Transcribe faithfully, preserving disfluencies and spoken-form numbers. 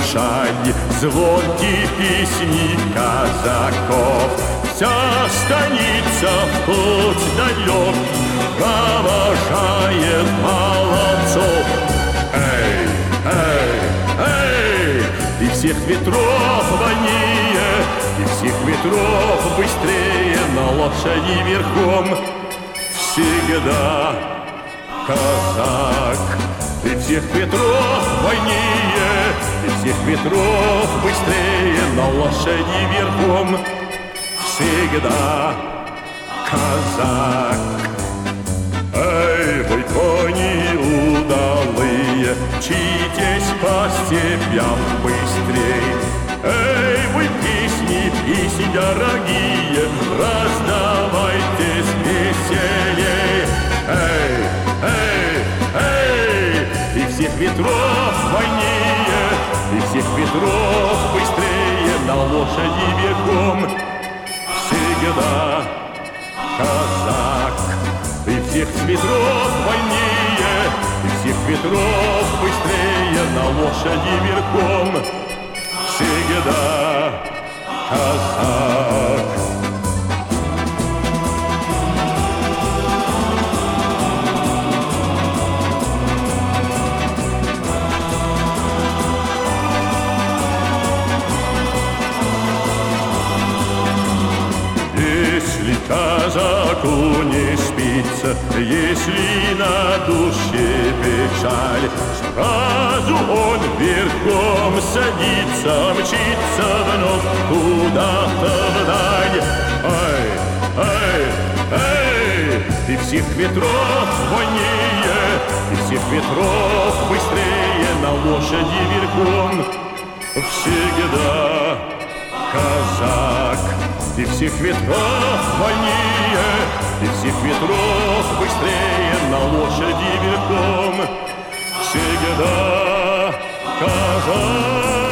печаль, звонкие песни казаков. Вся станица в путь далекий провожает молодцов. Эй, эй, эй! И всех ветров вольнее, и всех ветров быстрее на лошади верхом. Всегда казак. И всех ветров вольнее, и всех ветров быстрее на лошади верхом. Всегда казак. Эй, вы кони удалые, мчитесь по степям быстрей. Эй, вы песни, песни дорогие, раздавайтесь веселей. Эй, эй, эй! И всех ветров вольнее, и всех ветров быстрее на лошади верхом. Всегда казак. И всех ветров вольнее, и всех ветров быстрее на лошади верхом. Всегда казак. Если казаку не спится, если на душе печаль, сразу он верхом садится, мчится вновь куда-то вдаль. Эй, эй, эй! И всех ветров вольнее, и всех ветров быстрее на лошади верхом. Всегда казак. И всех ветров вольнее, и всех ветров быстрее на лошади верхом. Всегда казак.